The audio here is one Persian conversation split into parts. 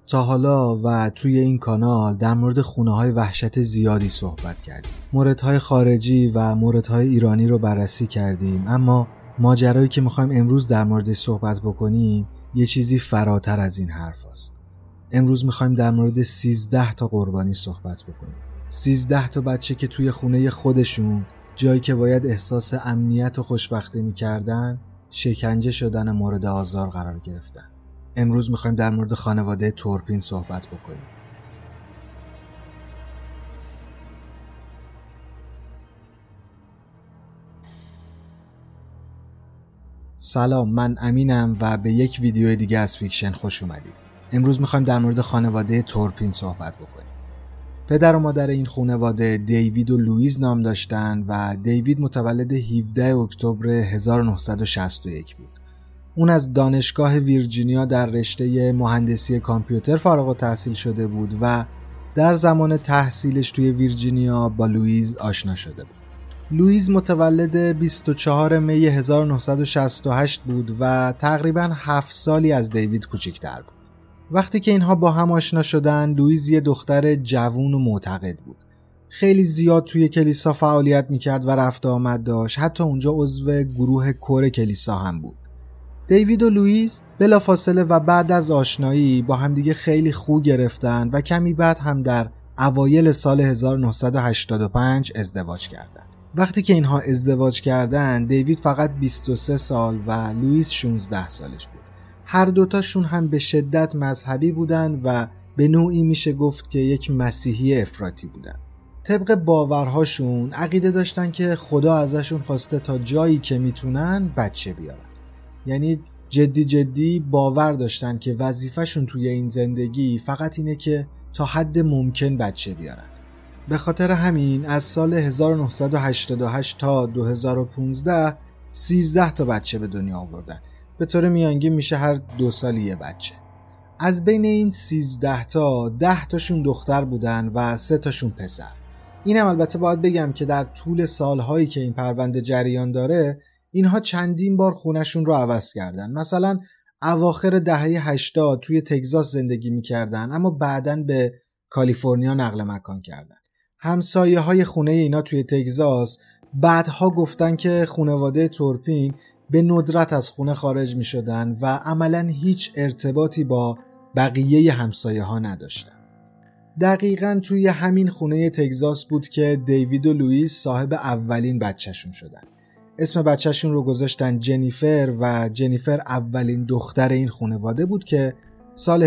تا حالا و توی این کانال در مورد خونه‌های وحشت زیادی صحبت کردیم. موردهای خارجی و موردهای ایرانی رو بررسی کردیم، اما ماجرایی که می‌خوایم امروز در موردش صحبت بکنیم یه چیزی فراتر از این حرف هست. امروز می‌خوایم در مورد 13 تا قربانی صحبت بکنیم. 13 تا بچه که توی خونه خودشون، جایی که باید احساس امنیت و خوشبختی می‌کردن، شکنجه شدن و مورد آزار قرار گرفتن. امروز میخوایم در مورد خانواده تورپین صحبت بکنیم. سلام، من امینم و به یک ویدیو دیگه از فیکشن خوش اومدید. امروز میخوایم در مورد خانواده تورپین صحبت بکنیم. پدر و مادر این خانواده دیوید و لوئیز نام داشتن و دیوید متولد 17 اکتبر 1961 بود. اون از دانشگاه ویرجینیا در رشته مهندسی کامپیوتر فارغ التحصیل شده بود و در زمان تحصیلش توی ویرجینیا با لوئیز آشنا شده بود. لوئیز متولد 24 می 1968 بود و تقریباً 7 سالی از دیوید کوچیک‌تر بود. وقتی که اینها با هم آشنا شدن، لوئیز یه دختر جوون و معتقد بود. خیلی زیاد توی کلیسا فعالیت می‌کرد و رفت و آمد داشت، حتی اونجا عضو گروه کور کلیسا هم بود. دیوید و لوئیز بلافاصله و بعد از آشنایی با همدیگه خیلی خو گرفتن و کمی بعد هم در اوایل سال 1985 ازدواج کردن. وقتی که اینها ازدواج کردن، دیوید فقط 23 سال و لوئیز 16 سالش بود. هر دوتاشون هم به شدت مذهبی بودن و به نوعی میشه گفت که یک مسیحی افراطی بودن. طبق باورهاشون عقیده داشتن که خدا ازشون خواسته تا جایی که میتونن بچه بیارن. یعنی جدی باور داشتن که وظیفه‌شون توی این زندگی فقط اینه که تا حد ممکن بچه بیارن. به خاطر همین از سال 1988 تا 2015 13 تا بچه به دنیا آوردن. به طور میانگین میشه هر 2 سال یه بچه. از بین این 13 تا 10 تاشون دختر بودن و 3 تاشون پسر. اینم البته باید بگم که در طول سالهایی که این پرونده جریان داره، اینها چندین بار خونه‌شون رو عوض کردن. مثلا اواخر دهه 80 توی تگزاس زندگی می‌کردن، اما بعداً به کالیفرنیا نقل مکان کردن. همسایه‌های خونه اینا توی تگزاس بعدها گفتن که خانواده تورپین به ندرت از خونه خارج می‌شدن و عملاً هیچ ارتباطی با بقیه همسایه‌ها نداشتن. دقیقاً توی همین خونه تگزاس بود که دیوید و لوئیز صاحب اولین بچه‌شون شدن. اسم بچه‌شون رو گذاشتن جنیفر و جنیفر اولین دختر این خانواده بود که سال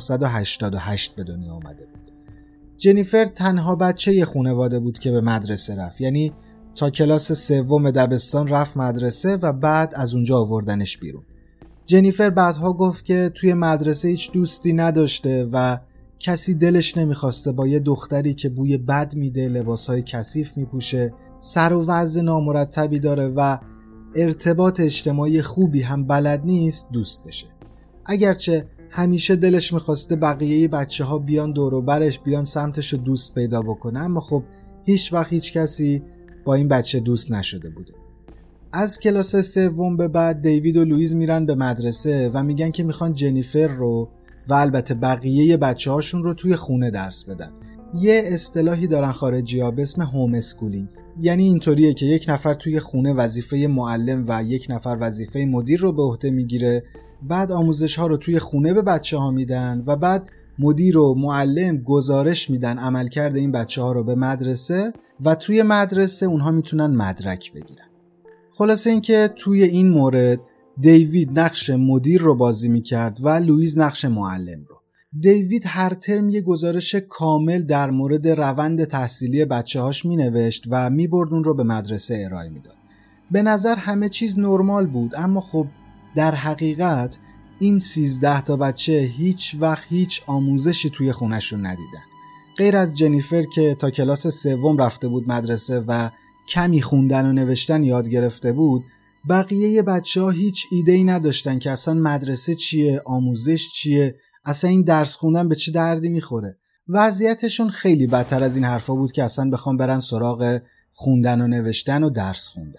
1988 به دنیا آمده بود. جنیفر تنها بچه خانواده بود که به مدرسه رفت، یعنی تا کلاس 3 دبستان رفت مدرسه و بعد از اونجا آوردنش بیرون. جنیفر بعدها گفت که توی مدرسه هیچ دوستی نداشته و کسی دلش نمیخواسته با یه دختری که بوی بد میده، لباسهای کثیف میپوشه، سر و وضع نامرتبی داره و ارتباط اجتماعی خوبی هم بلد نیست دوست بشه. اگرچه همیشه دلش میخواسته بقیه بچه ها بیان دور و برش، بیان سمتش رو دوست پیدا بکنه، اما خب هیچ وقت هیچ کسی با این بچه دوست نشده بوده. از کلاس 3 به بعد دیوید و لوئیز میرن به مدرسه و میگن که میخوان جنیفر رو و البته بقیه بچه هاشون رو توی خونه درس بدن. یه اصطلاحی دارن خارجی‌ها به اسم هوم اسکولینگ. یعنی اینطوریه که یک نفر توی خونه وظیفه معلم و یک نفر وظیفه مدیر رو به عهده میگیره، بعد آموزش ها رو توی خونه به بچه ها میدن و بعد مدیر و معلم گزارش میدن عملکرد این بچه ها رو به مدرسه و توی مدرسه اونها میتونن مدرک بگیرن. خلاصه اینکه توی این مورد دیوید نقش مدیر رو بازی میکرد و لوئیز نقش معلم رو. دیوید هر ترم یه گزارش کامل در مورد روند تحصیلی بچه‌هاش مینوشت و میبرد اون رو به مدرسه ارائه میداد. به نظر همه چیز نرمال بود، اما خب در حقیقت این 13 تا بچه هیچ وقت هیچ آموزشی توی خونه‌شون ندیدن. غیر از جنیفر که تا کلاس 3 رفته بود مدرسه و کمی خوندن و نوشتن یاد گرفته بود، بقیه بچه‌ها هیچ ایده‌ای نداشتن که اصلا مدرسه چیه، آموزش چیه، اصلا این درس خوندن به چه دردی میخوره. وضعیتشون خیلی بدتر از این حرفا بود که اصلا بخوام برن سراغ خوندن و نوشتن و درس خوندن.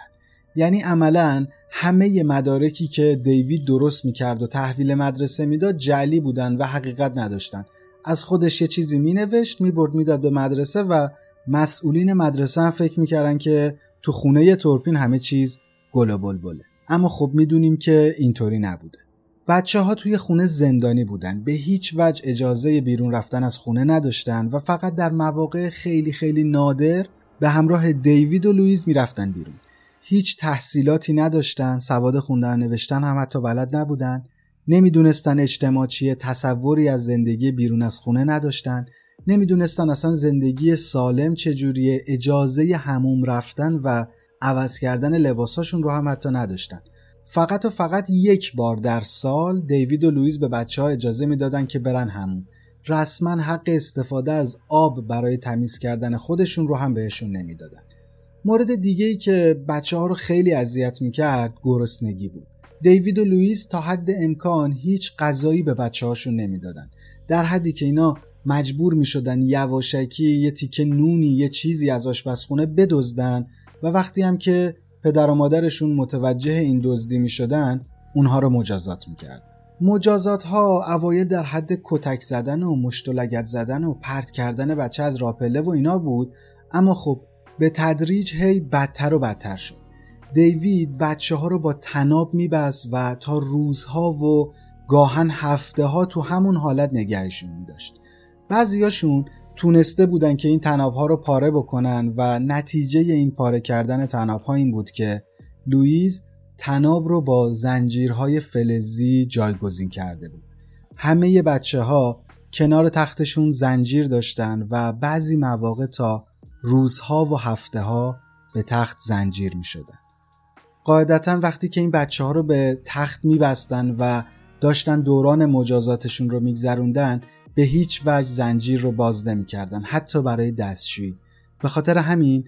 یعنی عملاً همه مدارکی که دیوید درست میکرد و تحویل مدرسه میداد جعلی بودن و حقیقت نداشتن. از خودش یه چیزی مینوشت، میبرد میداد به مدرسه و مسئولین مدرسه هم فکر میکردن که تو خونه تورپین همه چیز گل و بلبله. اما خب میدونیم که اینطوری نبوده. بچه‌ها توی خونه زندانی بودن، به هیچ وجه اجازه بیرون رفتن از خونه نداشتن و فقط در مواقع خیلی خیلی نادر به همراه دیوید و لوئیس میرفتن بیرون. هیچ تحصیلاتی نداشتن، سواد خوندن و نوشتن هم حتی بلد نبودن، نمیدونستن اجتماع چیه، تصوری از زندگی بیرون از خونه نداشتن، نمیدونستن اصلا زندگی سالم چجوریه، اجازه حموم رفتن و عوض کردن لباساشون رو هم حتی نداشتن. فقط یک بار در سال دیوید و لوئیس به بچه‌ها اجازه میدادن که برن حموم. رسما حق استفاده از آب برای تمیز کردن خودشون رو هم بهشون نمیدادن. مورد دیگه‌ای که بچه‌ها رو خیلی اذیت می‌کرد گرسنگی بود. دیوید و لوئیس تا حد امکان هیچ غذایی به بچه‌هاشون نمیدادن، در حدی که اینا مجبور می‌شدن یواشکی یه تیکه نونی یه چیزی از آشپزخونه بدزدن و وقتی هم که پدر و مادرشون متوجه این دزدی می‌شدن اونها رو مجازات می‌کرد. مجازات‌ها اوایل در حد کتک زدن و مشت و لگد زدن و پرت کردن بچه از راپله و اینا بود، اما خب به تدریج هی بدتر و بدتر شد. دیوید بچه‌ها رو با طناب می‌بست و تا روزها و گاهن هفته‌ها تو همون حالت نگهشون می‌داشت. بعضیاشون تونسته بودن که این طناب‌ها رو پاره بکنن و نتیجه این پاره کردن طناب‌ها این بود که لوئیس طناب رو با زنجیرهای فلزی جایگزین کرده بود. همه بچه‌ها کنار تختشون زنجیر داشتن و بعضی مواقع تا روزها و هفته‌ها به تخت زنجیر می‌شدن. قاعدتاً وقتی که این بچه‌ها رو به تخت می‌بستن و داشتن دوران مجازاتشون رو می‌گذروندن، به هیچ وجه زنجیر رو باز نمی‌کردن، حتی برای دستشویی. به خاطر همین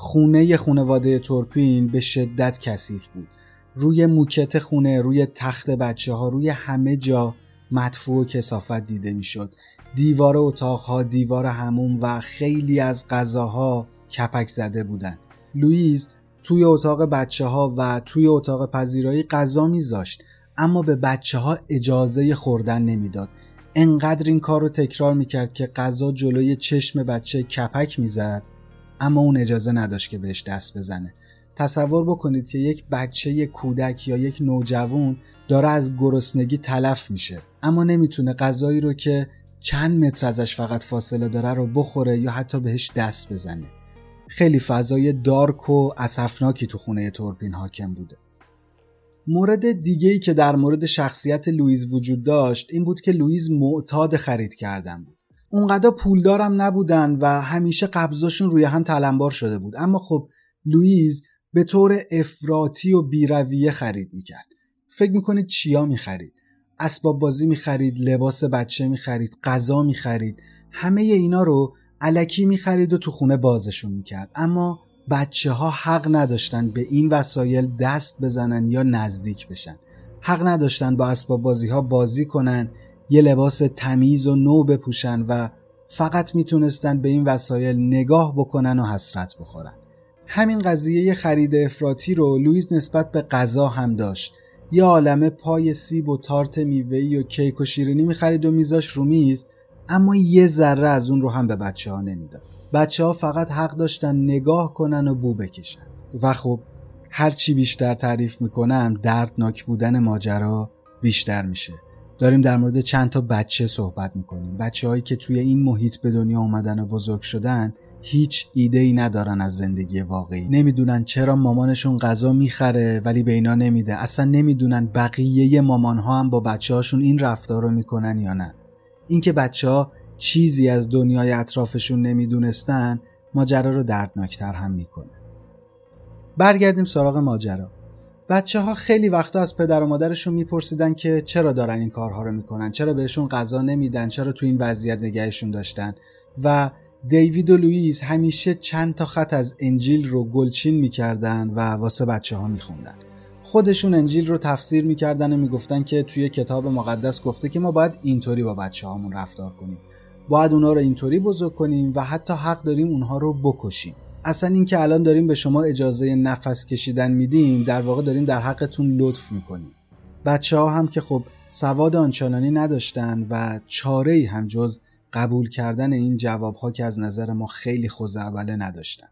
خانواده تورپین به شدت کثیف بود. روی موکت خونه، روی تخت بچه‌ها، روی همه جا مدفوع و کثافت دیده می‌شد. دیوار اتاق‌ها، دیوار حموم و خیلی از غذاها کپک زده بودن. لوئیس توی اتاق بچه‌ها و توی اتاق پذیرایی غذا می‌ذاشت، اما به بچه‌ها اجازه خوردن نمیداد. انقدر این کار رو تکرار می‌کرد که غذا جلوی چشم بچه کپک می‌زد، اما اون اجازه نداشت که بهش دست بزنه. تصور بکنید که یک بچه کودک یا یک نوجوان داره از گرسنگی تلف میشه، اما نمیتونه غذایی رو که چند متر ازش فقط فاصله داره رو بخوره یا حتی بهش دست بزنه. خیلی فضای دارک و اسفناکی تو خونه تورپین حاکم بوده. مورد دیگه‌ای که در مورد شخصیت لوئیس وجود داشت این بود که لوئیس معتاد خرید کردن بود. اونقدر پولدارم نبودن و همیشه قبضاشون روی هم تلمبار شده بود، اما خب لوئیس به طور افراطی و بی‌رویه خرید میکرد. فکر میکنید چیا میخرید؟ اسباب بازی میخرید، لباس بچه میخرید، غذا میخرید، همه اینا رو الکی میخرید و تو خونه بازشون میکرد. اما بچه ها حق نداشتن به این وسایل دست بزنن یا نزدیک بشن. حق نداشتن با اسباب بازی ها بازی کنن، یه لباس تمیز و نو بپوشن و فقط میتونستن به این وسایل نگاه بکنن و حسرت بخورن. همین قضیه خرید افراطی رو لوئیس نسبت به غذا هم داشت. یه عالمه پای سیب و تارت میوه‌ای و کیک و شیرینی می‌خرید و میذاش رو میز، اما یه ذره از اون رو هم به بچه‌ها نمیداد. بچه‌ها فقط حق داشتن نگاه کنن و بو بکشن. و خب هر چی بیشتر تعریف میکنم دردناک بودن ماجرا بیشتر میشه. داریم در مورد چند تا بچه صحبت میکنیم. بچه‌هایی که توی این محیط به دنیا اومدن و بزرگ شدن هیچ ایده‌ای ندارن از زندگی واقعی. نمیدونن چرا مامانشون غذا میخره ولی به اینا نمیده. اصلا نمیدونن بقیه مامان‌ها هم با بچه‌هاشون این رفتار رو میکنن یا نه. اینکه بچه‌ها چیزی از دنیای اطرافشون نمیدونستن ماجرا رو دردناکتر هم میکنه. برگردیم سراغ ماجرا. بچه‌ها خیلی وقتا از پدر و مادرشون میپرسیدن که چرا دارن این کارها رو میکنن، چرا بهشون غذا نمیدن، چرا تو این وضعیت نگهشون داشتن. و دیوید و لوئیس همیشه چند تا خط از انجیل رو گلچین میکردن و واسه بچه‌ها میخوندن. خودشون انجیل رو تفسیر میکردن و میگفتن که توی کتاب مقدس گفته که ما باید اینطوری با بچه‌هامون رفتار کنیم، باید اونها رو اینطوری بزرگ کنیم و حتی حق داریم اونها رو بکشیم. اصلا این که الان داریم به شما اجازه نفس کشیدن میدیم در واقع داریم در حقتون لطف میکنیم. بچه‌ها هم که خب سواد آنچنانی نداشتن و چاره‌ای هم جز قبول کردن این جوابها که از نظر ما خیلی خزعبله نداشتن.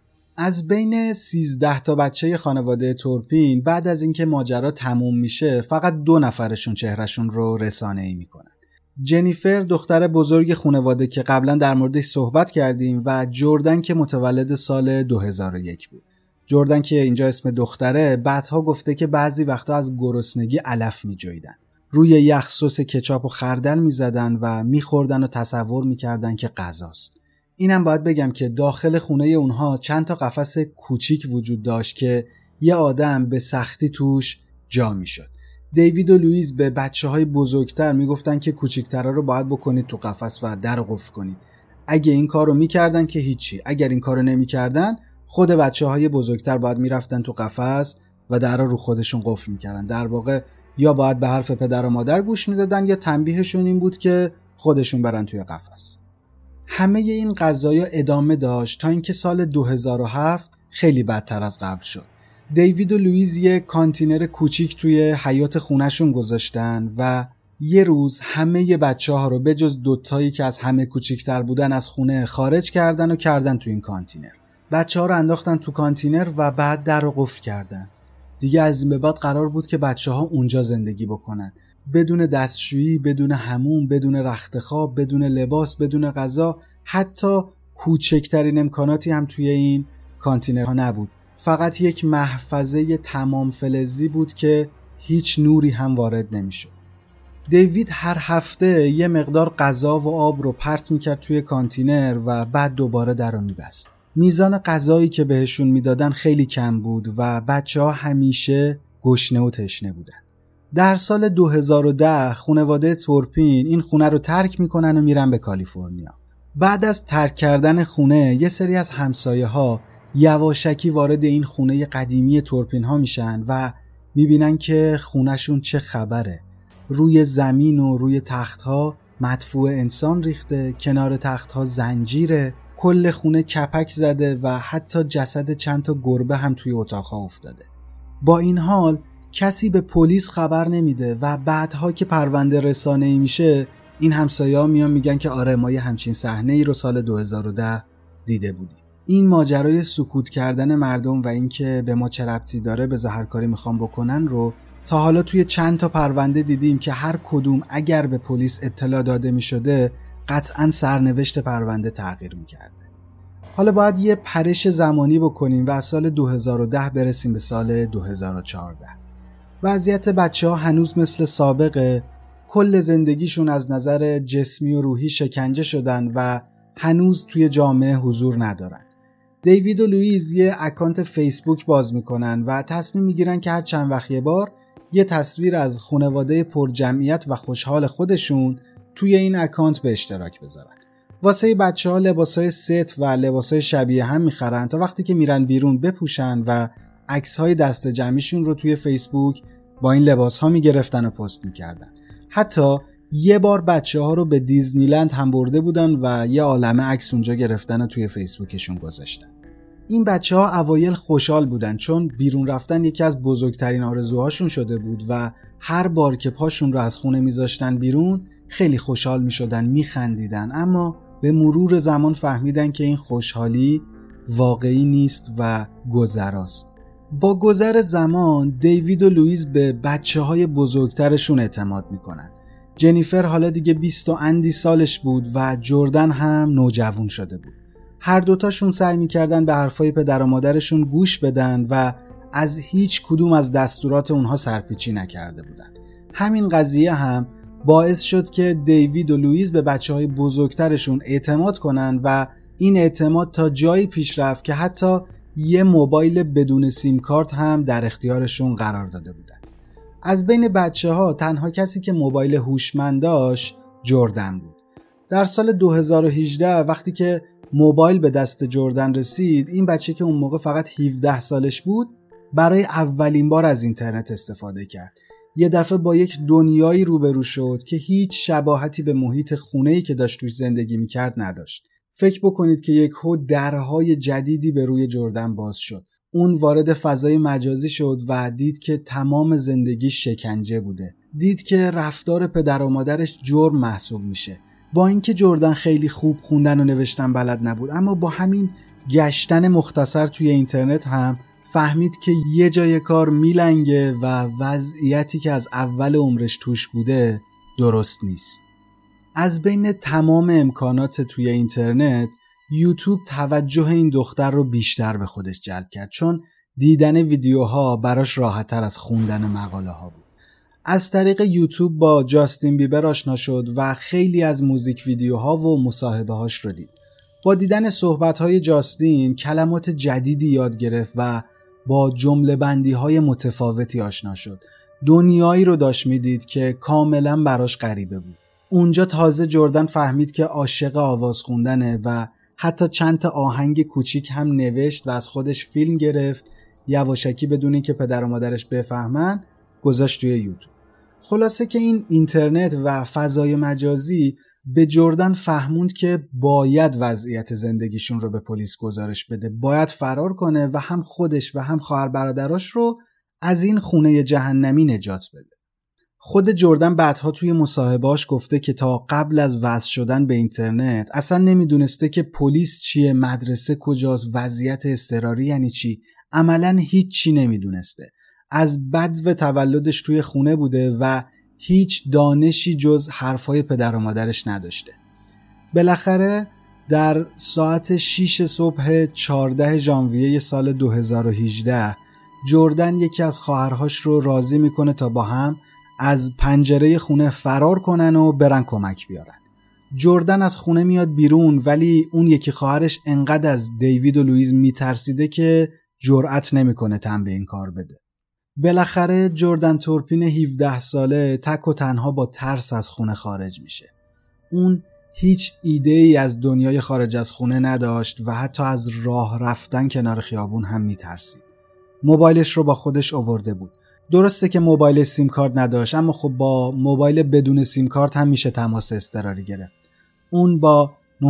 از بین 13 تا بچه خانواده تورپین بعد از اینکه ماجرا تموم میشه فقط 2 نفرشون چهرهشون رو رسانه‌ای میکنن. جنیفر دختر بزرگ خانواده که قبلا در موردش صحبت کردیم و جردن که متولد سال 2001 بود. جردن که اینجا اسم دختره بعدها گفته که بعضی وقتا از گرسنگی علف میجویدن. روی یخ سس کچاپ و خردل میزدن و میخوردن و تصور میکردن که غذاست. اینم باید بگم که داخل خونه اونها چند تا قفس کوچیک وجود داشت که یه آدم به سختی توش جا میشد. دیوید و لوئیس به بچه‌های بزرگتر میگفتن که کوچیک‌ترا رو باید بکنید تو قفس و در رو قفل کنید. اگه این کارو میکردن که هیچی، اگر این کارو نمیکردن خود بچه‌های بزرگتر باید میرفتن تو قفس و در رو خودشون قفل میکردن. در واقع یا باید به حرف پدر و مادر گوش میدادن یا تنبیهشون این بود که خودشون برن توی قفس. همه این قضایا ادامه داشت تا اینکه سال 2007 خیلی بدتر از قبل شد. دیوید و لوئیس یه کانتینر کوچیک توی حیاط خونه‌شون گذاشتن و یه روز همه بچه‌ها رو به جز 2 تایی که از همه کوچیک‌تر بودن از خونه خارج کردن و کردن تو این کانتینر. بچه‌ها رو انداختن تو کانتینر و بعد در رو قفل کردن. دیگه از این به بعد قرار بود که بچه‌ها اونجا زندگی بکنن. بدون دستشویی، بدون حموم، بدون رختخواب، بدون لباس، بدون غذا، حتی کوچکترین امکاناتی هم توی این کانتینرها نبود. فقط یک محفظه تمام فلزی بود که هیچ نوری هم وارد نمیشد. دیوید هر هفته یه مقدار غذا و آب رو پرت میکرد توی کانتینر و بعد دوباره در رو میبست. میزان غذایی که بهشون میدادن خیلی کم بود و بچه‌ها همیشه گشنه و تشنه بودن. در سال 2010 خانواده تورپین این خونه رو ترک میکنن و میرن به کالیفرنیا. بعد از ترک کردن خونه یه سری از همسایه‌ها یواشکی وارد این خونه قدیمی تورپین ها میشن و میبینن که خونهشون چه خبره. روی زمین و روی تختها مدفوع انسان ریخته، کنار تختها زنجیره، کل خونه کپک زده و حتی جسد چند تا گربه هم توی اتاقها افتاده. با این حال کسی به پلیس خبر نمیده و بعدها که پرونده رسانه‌ای میشه این همسایه‌ها میان میگن که آره ما یه همچین صحنه‌ای رو سال 2010 دیده بودیم. این ماجرای سکوت کردن مردم و اینکه به ما چه ربطی داره به هر کاری میخوام بکنن رو تا حالا توی چند تا پرونده دیدیم که هر کدوم اگر به پلیس اطلاع داده میشده قطعاً سرنوشت پرونده تغییر میکرده. حالا باید یه پرش زمانی بکنیم و از سال 2010 برسیم به سال 2014. وضعیت بچه‌ها هنوز مثل سابقه، کل زندگیشون از نظر جسمی و روحی شکنجه شدن و هنوز توی جامعه حضور ندارن. دیوید و لوئیس یه اکانت فیسبوک باز میکنن و تصمیم میگیرن که هر چند وقت یه بار یه تصویر از خانواده پر جمعیت و خوشحال خودشون توی این اکانت به اشتراک بذارن. واسه بچه‌ها لباسای ست و لباسای شبیه هم میخرن تا وقتی که میرن بیرون بپوشن و عکس‌های دست جمعیشون رو توی فیسبوک با این لباس‌ها میگرفتن و پست میکردن. حتی یه بار بچه‌ها رو به دیزنیلند هم برده بودن و یه عالمه عکس اونجا گرفتن و توی فیسبوکشون گذاشتن. این بچه‌ها اوایل خوشحال بودن چون بیرون رفتن یکی از بزرگترین آرزوهاشون شده بود و هر بار که پاشون رو از خونه میذاشتن بیرون خیلی خوشحال میشدن، میخندیدن، اما به مرور زمان فهمیدن که این خوشحالی واقعی نیست و گذراست. با گذر زمان دیوید و لوئیس به بچه‌های بزرگترشون اعتماد میکنن. جنیفر حالا دیگه 20 و اندی سالش بود و جردن هم نوجوان شده بود. هر دوتاشون سعی میکردن به حرفای پدر و مادرشون گوش بدن و از هیچ کدوم از دستورات اونها سرپیچی نکرده بودن. همین قضیه هم باعث شد که دیوید و لوئیس به بچه‌های بزرگترشون اعتماد کنن و این اعتماد تا جایی پیش رفت که حتی یه موبایل بدون سیم کارت هم در اختیارشون قرار داده بودن. از بین بچه‌ها تنها کسی که موبایل هوشمند داشت جردن بود. در سال 2018 وقتی که موبایل به دست جردن رسید، این بچه که اون موقع فقط 17 سالش بود برای اولین بار از اینترنت استفاده کرد. یه دفعه با یک دنیایی روبرو شد که هیچ شباهتی به محیط خونه‌ای که داشت توش زندگی میکرد نداشت. فکر بکنید که یکهو درهای جدیدی به روی جردن باز شد. اون وارد فضای مجازی شد و دید که تمام زندگیش شکنجه بوده. دید که رفتار پدر و مادرش جرم محسوب میشه. با اینکه جردن خیلی خوب خوندن و نوشتن بلد نبود، اما با همین گشتن مختصر توی اینترنت هم فهمید که یه جای کار میلنگه و وضعیتی که از اول عمرش توش بوده درست نیست. از بین تمام امکانات توی اینترنت، یوتیوب توجه این دختر رو بیشتر به خودش جلب کرد، چون دیدن ویدیوها براش راحت‌تر از خوندن مقاله ها بود. از طریق یوتیوب با جاستین بیبر آشنا شد و خیلی از موزیک ویدیوها و مصاحبه هاش رو دید. با دیدن صحبت‌های جاستین کلمات جدیدی یاد گرفت و با جمله بندی‌های متفاوتی آشنا شد. دنیایی رو داشت می‌دید که کاملاً براش غریبه بود. اونجا تازه جردن فهمید که عاشق آواز خوندنه و حتی چند تا آهنگ کوچیک هم نوشت و از خودش فیلم گرفت، یواشکی بدون اینکه پدر و مادرش بفهمن گذاشت توی یوتیوب. خلاصه که این اینترنت و فضای مجازی به جردن فهموند که باید وضعیت زندگیشون رو به پلیس گزارش بده، باید فرار کنه و هم خودش و هم خواهر برادراش رو از این خونه جهنمی نجات بده. خود جردن بعدها توی مصاحبهاش گفته که تا قبل از وصل شدن به اینترنت اصلا نمیدونسته که پلیس چیه، مدرسه کجاست، وضعیت اضطراری یعنی چی، عملاً هیچ چی نمیدونسته. از بدو تولدش توی خونه بوده و هیچ دانشی جز حرفای پدر و مادرش نداشته. بالاخره در ساعت 6 صبح 14 ژانویه سال 2018 جردن یکی از خواهرهاش رو راضی میکنه تا با هم از پنجره خونه فرار کنن و برن کمک بیارن. جردن از خونه میاد بیرون، ولی اون یکی خواهرش انقدر از دیوید و لوئیز میترسیده که جرأت نمیکنه تن به این کار بده. بالاخره جردن تورپین 17 ساله تک و تنها با ترس از خونه خارج میشه. اون هیچ ایده ای از دنیای خارج از خونه نداشت و حتی از راه رفتن کنار خیابون هم میترسید. موبایلش رو با خودش آورده بود. درسته که موبایل سیم کارت نداشت، اما خب با موبایل بدون سیم کارت هم میشه تماس اضطراری گرفت. اون با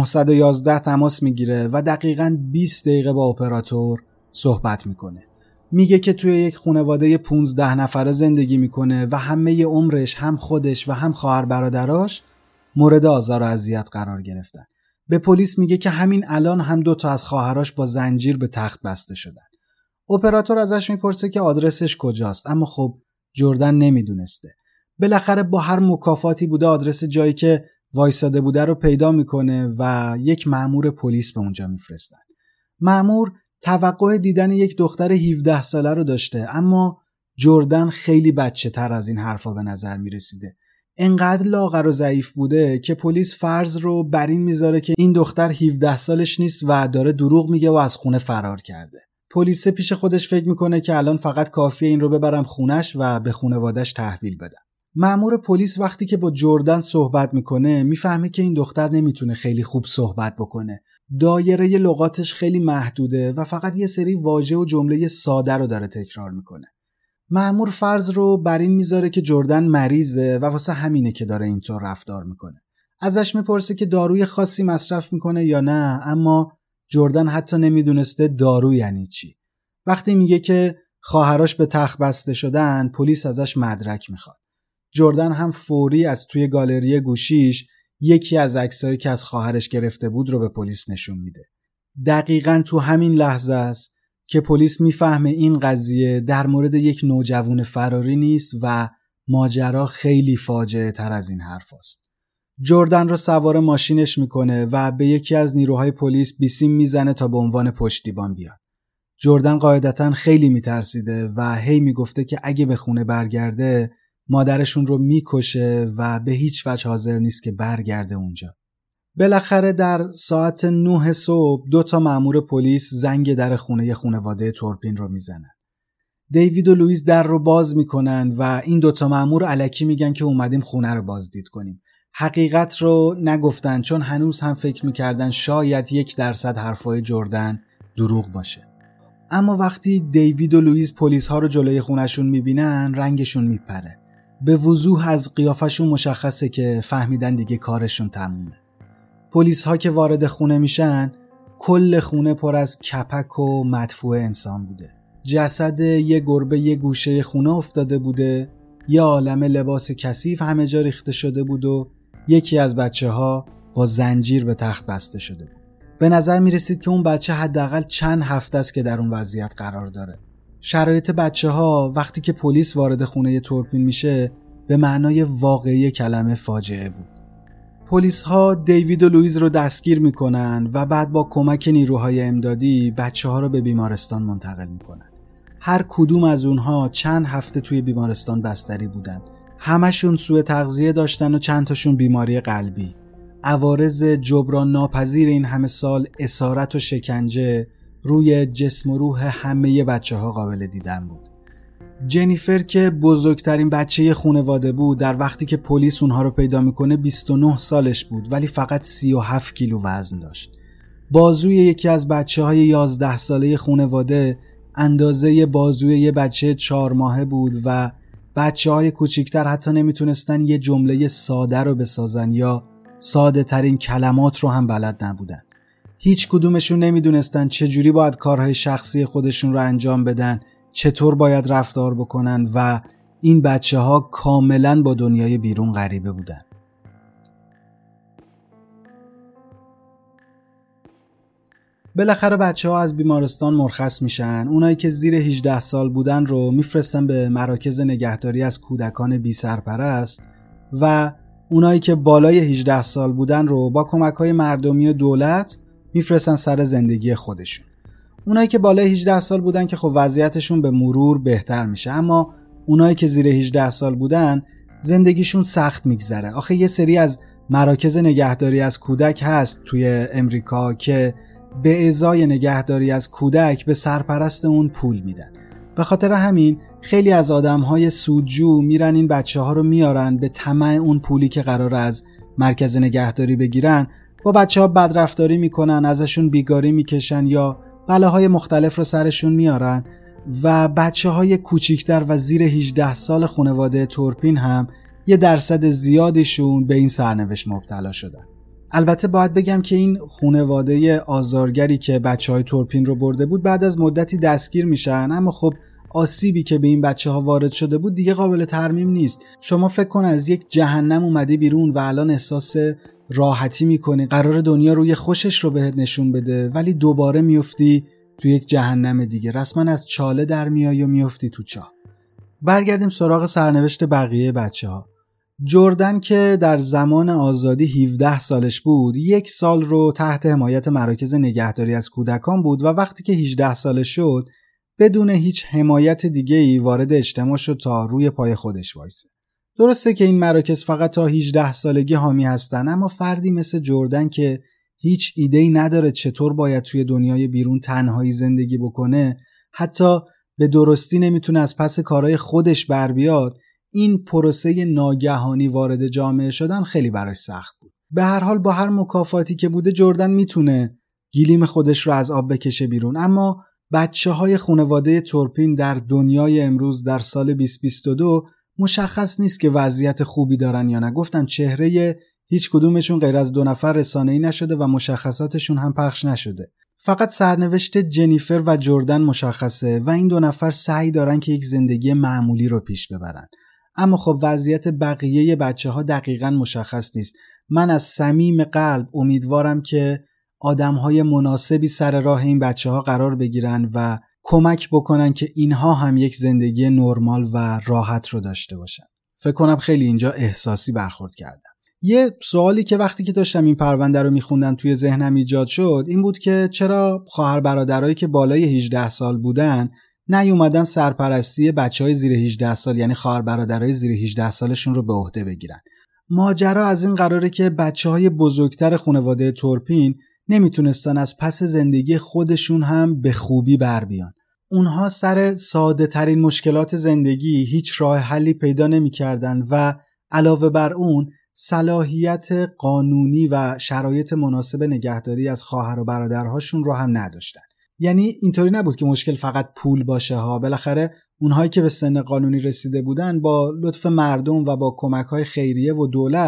911 تماس میگیره و دقیقاً 20 دقیقه با اپراتور صحبت میکنه. میگه که توی یک خانواده 15 نفره زندگی میکنه و همه عمرش هم خودش و هم خواهر برادراش مورد آزار و اذیت قرار گرفتن. به پلیس میگه که همین الان هم 2 تا از خواهراش با زنجیر به تخت بسته شدن. اپراتور ازش میپرسه که آدرسش کجاست، اما خب جردن نمیدونسته. بالاخره با هر مکافاتی بوده آدرس جایی که وایساده بوده رو پیدا میکنه و یک مأمور پلیس به اونجا میفرستن. مأمور توقع دیدن یک دختر 17 ساله رو داشته، اما جردن خیلی بچه تر از این حرفا به نظر میرسیده. انقدر لاغر و ضعیف بوده که پلیس فرض رو بر این میذاره که این دختر 17 سالش نیست و داره دروغ میگه و از خونه فرار کرده. پلیس پیش خودش فکر میکنه که الان فقط کافیه این رو ببرم خونش و به خانواده‌اش تحویل بدم. مأمور پلیس وقتی که با جردن صحبت میکنه میفهمه که این دختر نمیتونه خیلی خوب صحبت بکنه. دایره لغاتش خیلی محدوده و فقط یه سری واژه و جمله ساده رو داره تکرار میکنه. مأمور فرض رو بر این میذاره که جردن مریضه و واسه همینه که داره اینطور رفتار میکنه. ازش میپرسه که داروی خاصی مصرف میکنه یا نه، اما جردن حتی نمیدونسته دارو یعنی چی. وقتی میگه که خواهراش به تخت بسته شدن، پلیس ازش مدرک میخواد. جردن هم فوری از توی گالری گوشیش یکی از عکسایی که از خواهرش گرفته بود رو به پلیس نشون میده. دقیقاً تو همین لحظه است که پلیس میفهمه این قضیه در مورد یک نوجوان فراری نیست و ماجرا خیلی فاجعه تر از این حرف است. جردن رو سوار ماشینش میکنه و به یکی از نیروهای پلیس بیسیم میزنه تا به عنوان پشتیبان بیاد. جردن قاعدتاً خیلی میترسیده و هی میگفته که اگه به خونه برگرده مادرشون رو میکشه و به هیچ وجه حاضر نیست که برگرده اونجا. بالاخره در ساعت 9 صبح 2 تا مأمور پلیس زنگ در خانواده تورپین رو میزنن. دیوید و لوئیز در رو باز میکنن و این 2 تا مأمور الکی میگن که اومدیم خونه رو بازدید کنیم. حقیقت رو نگفتن، چون هنوز هم فکر میکردن شاید 1% حرفای جردن دروغ باشه. اما وقتی دیوید و لوئیز پلیس ها رو جلوی خونشون میبینن رنگشون میپره. به وضوح از قیافشون مشخصه که فهمیدن دیگه کارشون تمومه. پلیس ها که وارد خونه میشن کل خونه پر از کپک و مدفوع انسان بوده. جسد یه گربه یه گوشه خونه افتاده بوده، یه عالم لباس کثیف همه جا ریخته شده بود و یکی از بچه‌ها با زنجیر به تخت بسته شده بود. به نظر میرسید که اون بچه حداقل چند هفته است که در اون وضعیت قرار داره. شرایط بچه‌ها وقتی که پلیس وارد خونه تورپین میشه به معنای واقعی کلمه فاجعه بود. پلیس ها دیوید و لوئیز رو دستگیر میکنن و بعد با کمک نیروهای امدادی بچه‌ها رو به بیمارستان منتقل میکنن. هر کدوم از اونها چند هفته توی بیمارستان بستری بودن. همشون سوء تغذیه داشتن و چند تاشون بیماری قلبی. عوارض جبران ناپذیر این همه سال اسارت و شکنجه روی جسم و روح همه بچه‌ها قابل دیدن بود. جنیفر که بزرگترین بچه خانواده بود در وقتی که پلیس اونها رو پیدا میکنه 29 سالش بود ولی فقط 37 کیلو وزن داشت. بازوی یکی از بچه‌های 11 ساله خانواده اندازه بازوی یه بچه 4 ماهه بود و بچه‌های کوچیکتر حتی نمیتونستن یه جمله ساده رو بسازن یا ساده ترین کلمات رو هم بلد نبودن. هیچ کدومشون نمیدونستن چجوری باید کارهای شخصی خودشون رو انجام بدن، چطور باید رفتار بکنن و این بچه‌ها کاملاً با دنیای بیرون غریبه بودن. بالاخره بچه‌ها از بیمارستان مرخص میشن. اونایی که زیر 18 سال بودن رو میفرستن به مراکز نگهداری از کودکان بی سرپرست و اونایی که بالای 18 سال بودن رو با کمک‌های مردمی و دولت میفرستن سر زندگی خودشون. اونایی که بالای 18 سال بودن که خب وضعیتشون به مرور بهتر میشه، اما اونایی که زیر 18 سال بودن زندگیشون سخت میگذره. آخه یه سری از مراکز نگهداری از کودک هست توی امریکا که به ازای نگهداری از کودک به سرپرست اون پول میدن. به خاطر همین خیلی از آدم‌های سودجو میرن این بچه‌ها رو میارن به طمع اون پولی که قرار از مرکز نگهداری بگیرن، با بچه‌ها بدرفتاری میکنن، ازشون بیگاری میکشن یا بلاهای مختلف رو سرشون میارن و بچه‌های کوچیکتر و زیر 18 سال خانواده تورپین هم یه درصد زیادشون به این سرنوشت مبتلا شدن. البته باید بگم که این خانواده آزارگری که بچه‌های تورپین رو برده بود بعد از مدتی دستگیر میشن، اما خب آسیبی که به این بچه‌ها وارد شده بود دیگه قابل ترمیم نیست. شما فکر کن از یک جهنم اومدی بیرون و الان احساس راحتی میکنی، قرار دنیا روی خوشش رو بهت نشون بده، ولی دوباره میفتی تو یک جهنم دیگه. رسما از چاله در میای و میفتی تو چاه. برگردیم سراغ سرنوشت بقیه بچه‌ها. جردن که در زمان آزادی 17 سالش بود، 1 سال رو تحت حمایت مراکز نگهداری از کودکان بود و وقتی که 18 سالش شد بدون هیچ حمایت دیگه‌ای وارد اجتماع شد تا روی پای خودش وایسه. درسته که این مراکز فقط تا 18 سالگی حامی هستن، اما فردی مثل جردن که هیچ ایده‌ای نداره چطور باید توی دنیای بیرون تنهایی زندگی بکنه، حتی به درستی نمیتونه از پس کارهای خودش بر بیاد، این پروسه ناگهانی وارد جامعه شدن خیلی براش سخت بود. به هر حال با هر مکافاتی که بوده جردن میتونه گلیم خودش رو از آب بکشه بیرون، اما بچه‌های خانواده تورپین در دنیای امروز در سال 2022 مشخص نیست که وضعیت خوبی دارن یا نه. گفتم چهره هیچ کدومشون غیر از 2 نفر رسانه‌ای نشده و مشخصاتشون هم پخش نشده. فقط سرنوشت جنیفر و جردن مشخصه و این 2 نفر سعی دارن که یک زندگی معمولی رو پیش ببرن. اما خب وضعیت بقیه بچه‌ها دقیقاً مشخص نیست. من از صمیم قلب امیدوارم که آدم‌های مناسبی سر راه این بچه‌ها قرار بگیرن و کمک بکنن که اینها هم یک زندگی نرمال و راحت رو داشته باشن. فکر کنم خیلی اینجا احساسی برخورد کردم. یه سوالی که وقتی که داشتم این پرونده رو میخوندم توی ذهنم ایجاد شد این بود که چرا خواهر برادرایی که بالای 18 سال بودن نیومدن سرپرستی بچهای زیر 18 سال، یعنی خواهر برادرای زیر 18 سالشون رو به عهده بگیرن. ماجرا از این قراره که بچهای بزرگتر خانواده تورپین نمیتونستن از پس زندگی خودشون هم به خوبی بر بیان. اونها سر ساده ترین مشکلات زندگی هیچ راه حلی پیدا نمی‌کردن و علاوه بر اون صلاحیت قانونی و شرایط مناسب نگهداری از خواهر و برادرهاشون رو هم نداشتن. یعنی اینطوری نبود که مشکل فقط پول باشه ها، بالاخره اونهایی که به سن قانونی رسیده بودن با لطف مردم و با کمک‌های خیریه و دولت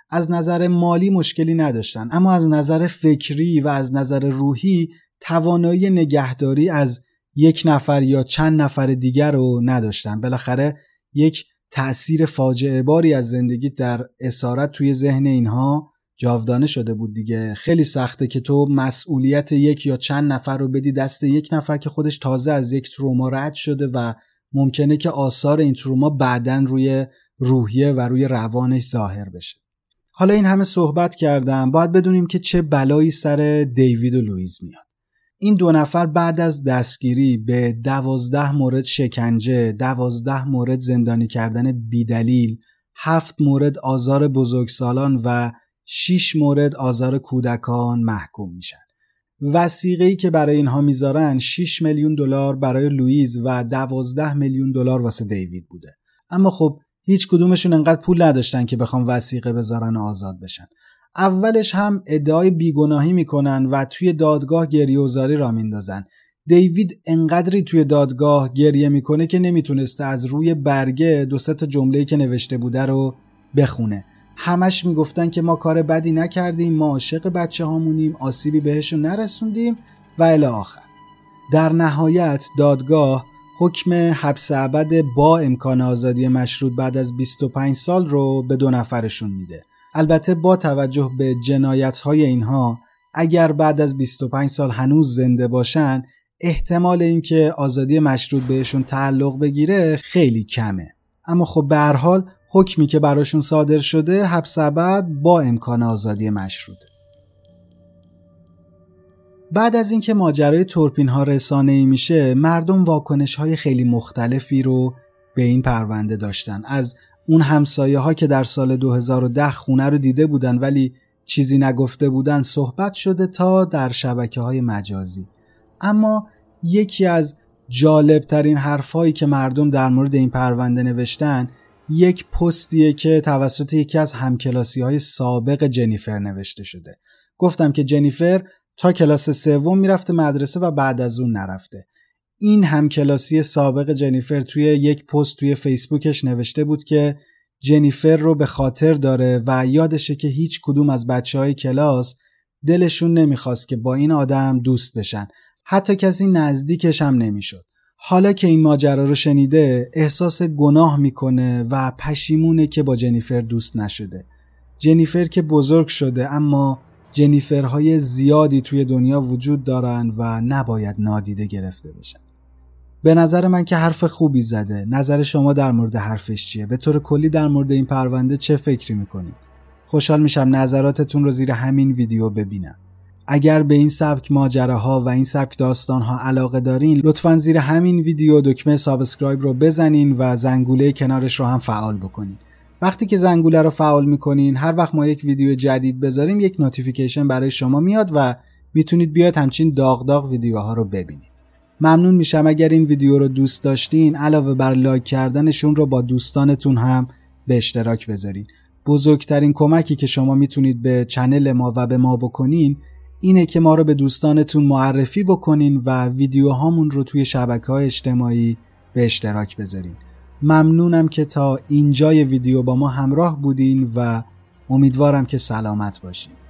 از نظر مالی مشکلی نداشتن، اما از نظر فکری و از نظر روحی توانایی نگهداری از یک نفر یا چند نفر دیگر رو نداشتن. بالاخره یک تأثیر فاجعه باری از زندگی در اسارت توی ذهن اینها جاودانه شده بود دیگه. خیلی سخته که تو مسئولیت یک یا چند نفر رو بدی دست یک نفر که خودش تازه از یک تروما رد شده و ممکنه که آثار این تروما بعداً روی روحیه و روی روانش ظاهر بشه. حالا این همه صحبت کردم، باید بدونیم که چه بلایی سر دیوید و لوئیز میاد. این دو نفر بعد از دستگیری به 12 مورد شکنجه، 12 مورد زندانی کردن بیدلیل، 7 مورد آزار بزرگسالان و 6 مورد آزار کودکان محکوم میشن. وثیقه‌ای که برای اینها میذارن 6 میلیون دلار برای لوئیز و 12 میلیون دلار واسه دیوید بوده. اما خب هیچ کدومشون انقدر پول نداشتن که بخوام وثیقه بذارن و آزاد بشن. اولش هم ادعای بیگناهی میکنن و توی دادگاه گریه و زاری را میندازن. دیوید انقدری توی دادگاه گریه میکنه که نمیتونسته از روی برگه 2-3 جمله‌ای که نوشته بوده رو بخونه. همش میگفتن که ما کار بدی نکردیم، ما عاشق بچه هامونیم، آسیبی بهشون نرسوندیم و الی آخر. در نهایت دادگاه حکم حبس ابد با امکان آزادی مشروط بعد از 25 سال رو به 2 نفرشون میده. البته با توجه به جنایت‌های اینها اگر بعد از 25 سال هنوز زنده باشن احتمال اینکه آزادی مشروط بهشون تعلق بگیره خیلی کمه. اما خب به هر حال حکمی که براشون صادر شده حبس ابد با امکان آزادی مشروطه. بعد از اینکه ماجرای تورپین‌ها رسانه‌ای میشه، مردم واکنش‌های خیلی مختلفی رو به این پرونده داشتن. از اون همسایه‌ها که در سال 2010 خونه رو دیده بودن ولی چیزی نگفته بودن صحبت شده تا در شبکه‌های مجازی. اما یکی از جالب‌ترین حرفایی که مردم در مورد این پرونده نوشتن یک پستیه که توسط یکی از همکلاسی‌های سابق جنیفر نوشته شده. گفتم که جنیفر تا کلاس 3 میرفته مدرسه و بعد از اون نرفته. این همکلاسی سابق جنیفر توی یک پست توی فیسبوکش نوشته بود که جنیفر رو به خاطر داره و یادشه که هیچ کدوم از بچه‌های کلاس دلشون نمیخواست که با این آدم دوست بشن. حتی کسی نزدیکش هم نمیشد. حالا که این ماجرا رو شنیده احساس گناه میکنه و پشیمونه که با جنیفر دوست نشده. جنیفر که بزرگ شده اما جنیفرهای زیادی توی دنیا وجود دارن و نباید نادیده گرفته بشن. به نظر من که حرف خوبی زده. نظر شما در مورد حرفش چیه؟ به طور کلی در مورد این پرونده چه فکری میکنید؟ خوشحال میشم نظراتتون رو زیر همین ویدیو ببینم. اگر به این سبک ماجراها و این سبک داستانها علاقه دارین لطفاً زیر همین ویدیو دکمه سابسکرایب رو بزنین و زنگوله کنارش رو هم فعال بکنین. وقتی که زنگوله رو فعال میکنین هر وقت ما یک ویدیو جدید بذاریم یک نوتیفیکیشن برای شما میاد و میتونید بیاد همچین داغ ویدیوها رو ببینید. ممنون میشم اگر این ویدیو رو دوست داشتین علاوه بر لایک کردنشون رو با دوستانتون هم به اشتراک بذارین. بزرگترین کمکی که شما میتونید به چنل ما و به ما بکنین اینه که ما رو به دوستانتون معرفی بکنین و ویدیوهامون رو توی شبکه‌های اجتماعی به اشتراک بذارین. ممنونم که تا اینجای ویدیو با ما همراه بودین و امیدوارم که سلامت باشین.